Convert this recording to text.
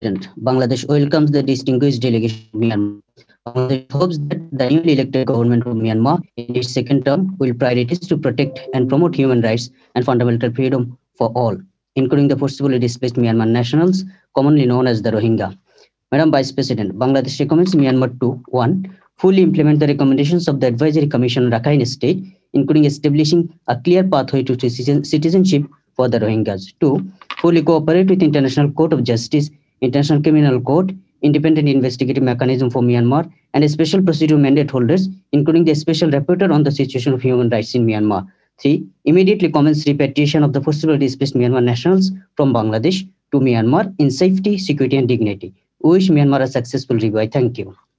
President, Bangladesh welcomes the distinguished delegation of Myanmar. Bangladesh hopes that the newly elected government of Myanmar in its second term will prioritize to protect and promote human rights and fundamental freedom for all, including the forcibly displaced Myanmar nationals, commonly known as the Rohingya. Madam Vice President, Bangladesh recommends Myanmar to 1. Fully implement the recommendations of the Advisory Commission on Rakhine State, including establishing a clear pathway to citizenship for the Rohingyas. 2. Fully cooperate with International Court of Justice, International Criminal Court, independent investigative mechanism for Myanmar, and a special procedure mandate holders, including the special rapporteur on the situation of human rights in Myanmar. 3. Immediately commence repatriation of the forcibly displaced Myanmar nationals from Bangladesh to Myanmar in safety, security, and dignity. We wish Myanmar a successful review. Thank you.